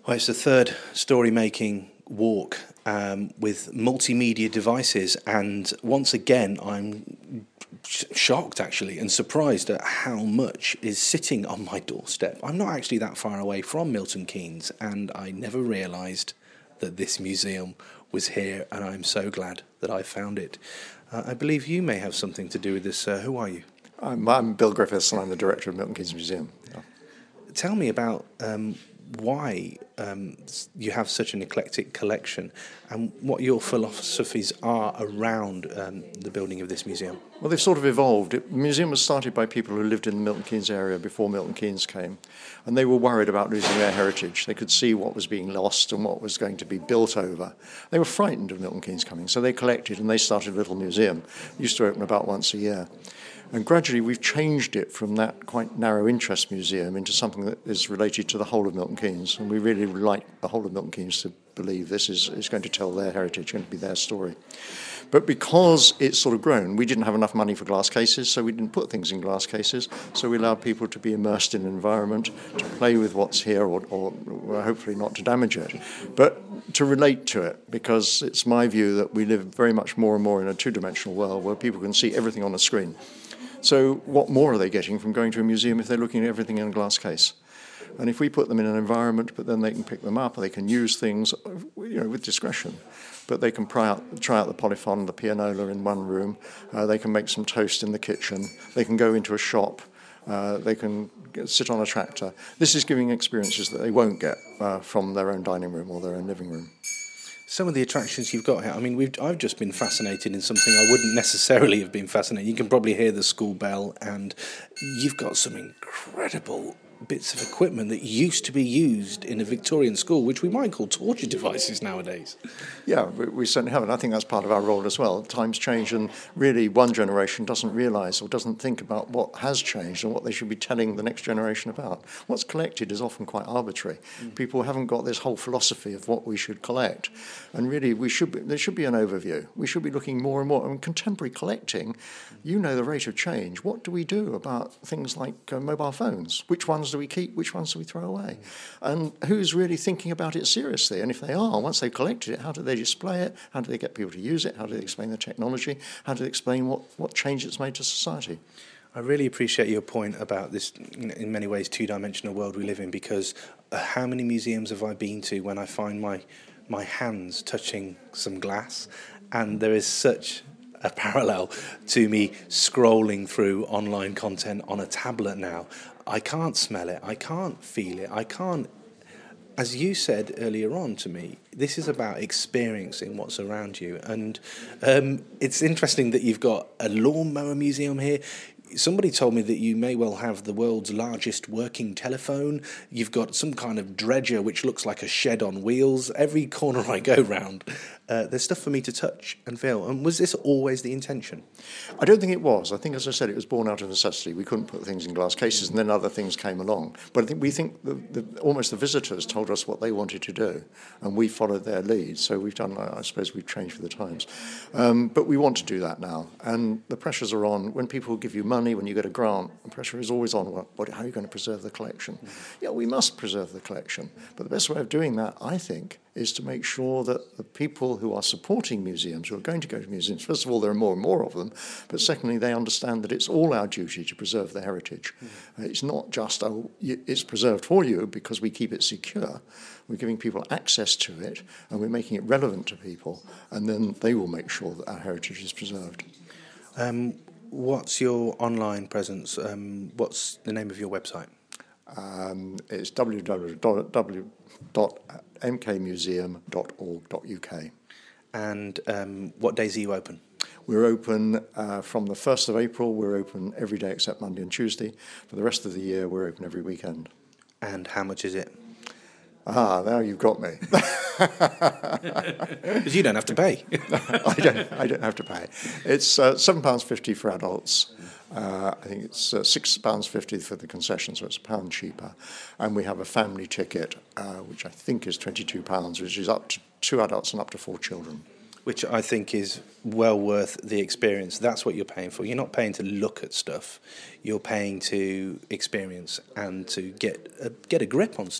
Well, it's the third story-making walk with multimedia devices, and once again, I'm shocked actually and surprised at how much is sitting on my doorstep. I'm not actually that far away from Milton Keynes, and I never realised that this museum was here, and I'm so glad that I found it. I believe you may have something to do with this. Who are you? I'm Bill Griffiths, and I'm the director of Milton Keynes Museum. Yeah. Tell me about why you have such an eclectic collection and what your philosophies are around the building of this museum. Well, they've sort of evolved. The museum was started by people who lived in the Milton Keynes area before Milton Keynes came, and they were worried about losing their heritage. They could see what was being lost and what was going to be built over. They were frightened of Milton Keynes coming, so they collected and they started a little museum. It used to open about once a year. And gradually we've changed it from that quite narrow interest museum into something that is related to the whole of Milton Keynes. And we really would like the whole of Milton Keynes to believe this is going to tell their heritage, going to be their story. But because it's sort of grown, we didn't have enough money for glass cases, so we didn't put things in glass cases. So we allowed people to be immersed in an environment, to play with what's here, or hopefully not to damage it, but to relate to it, because it's my view that we live very much more and more in a two-dimensional world where people can see everything on a screen. So what more are they getting from going to a museum if they're looking at everything in a glass case? And if we put them in an environment, but then they can pick them up, they can use things, with discretion. But they can try out the polyphon, the pianola in one room. They can make some toast in the kitchen. They can go into a shop. They can sit on a tractor. This is giving experiences that they won't get from their own dining room or their own living room. Some of the attractions you've got here, I mean, I've just been fascinated in something I wouldn't necessarily have been fascinated. You can probably hear the school bell, and you've got some incredible bits of equipment that used to be used in a Victorian school, which we might call torture devices nowadays. Yeah, we certainly have, and I think that's part of our role as well. Times change, and really one generation doesn't realise or doesn't think about what has changed and what they should be telling the next generation about. What's collected is often quite arbitrary. People haven't got this whole philosophy of what we should collect, and really there should be an overview. We should be looking more and more. I mean, contemporary collecting, you know the rate of change. What do we do about things like mobile phones? Which ones do we keep? Which ones do we throw away? And who's really thinking about it seriously? And if they are, once they've collected it, how do they display it? How do they get people to use it? How do they explain the technology? How do they explain what change it's made to society? I really appreciate your point about this, in many ways, two-dimensional world we live in, because how many museums have I been to when I find my hands touching some glass, and there is such a parallel to me scrolling through online content on a tablet now. I can't smell it, I can't feel it, I can't. As you said earlier on to me, this is about experiencing what's around you. And it's interesting that you've got a lawnmower museum here. Somebody told me that you may well have the world's largest working telephone. You've got some kind of dredger which looks like a shed on wheels. Every corner I go round, there's stuff for me to touch and feel. And was this always the intention? I don't think it was. I think, as I said, it was born out of necessity. We couldn't put things in glass cases, and then other things came along. But we think almost the visitors told us what they wanted to do, and we followed their lead. So we've done, I suppose we've changed for the times. But we want to do that now. And the pressures are on. When people give you money, when you get a grant, the pressure is always on, how are you going to preserve the collection? Yeah, we must preserve the collection. But the best way of doing that, I think, is to make sure that the people who are supporting museums, who are going to go to museums, first of all, there are more and more of them, but secondly, they understand that it's all our duty to preserve the heritage. It's not just, it's preserved for you because we keep it secure. We're giving people access to it, and we're making it relevant to people, and then they will make sure that our heritage is preserved. What's your online presence? What's the name of your website? It's www.mkmuseum.org.uk. And what days are you open? We're open from the 1st of April. We're open every day except Monday and Tuesday. For the rest of the year, we're open every weekend. And how much is it? Now you've got me. Because you don't have to pay. I don't have to pay. It's £7.50 for adults. I think it's £6.50 for the concession, so it's £1 cheaper. And we have a family ticket, which I think is £22, which is up to 2 adults and up to 4 children. Which I think is well worth the experience. That's what you're paying for. You're not paying to look at stuff. You're paying to experience and to get a grip on stuff.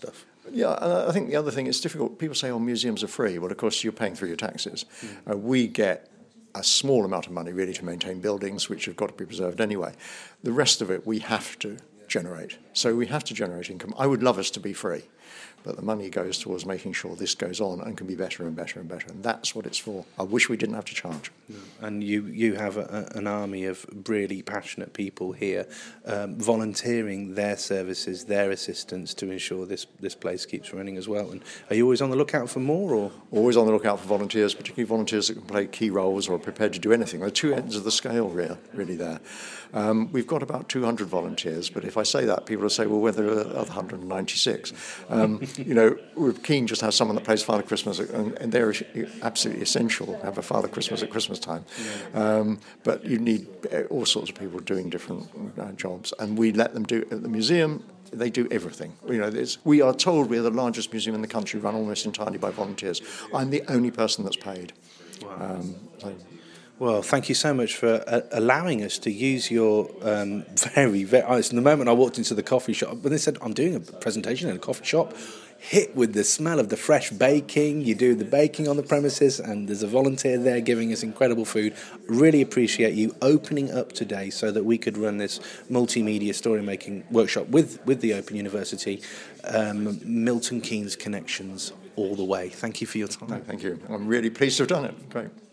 Yeah, and I think the other thing, it's difficult. People say, oh, museums are free. Well, of course, you're paying through your taxes. We get a small amount of money, really, to maintain buildings, which have got to be preserved anyway. The rest of it, we have to generate. So we have to generate income. I would love us to be free, but the money goes towards making sure this goes on and can be better and better and better. And that's what it's for. I wish we didn't have to charge. And you have an army of really passionate people here volunteering their services, their assistance to ensure this place keeps running as well. And are you always on the lookout for more? Or always on the lookout for volunteers, particularly volunteers that can play key roles or are prepared to do anything. There are two ends of the scale really there. We've got about 200 volunteers, but if I say that, people will say, well, where are the other 196? We're keen just to have someone that plays Father Christmas, and they're absolutely essential to have a Father Christmas at Christmas time. But you need all sorts of people doing different jobs, and we let them do at the museum. They do everything. We are told we're the largest museum in the country, run almost entirely by volunteers. I'm the only person that's paid. Wow. Well, thank you so much for allowing us to use your very the moment I walked into the coffee shop, when they said, I'm doing a presentation in a coffee shop, hit with the smell of the fresh baking. You do the baking on the premises, and there's a volunteer there giving us incredible food. Really appreciate you opening up today so that we could run this multimedia story-making workshop with the Open University. Milton Keynes connections all the way. Thank you for your time. No, thank you. I'm really pleased to have done it. Great.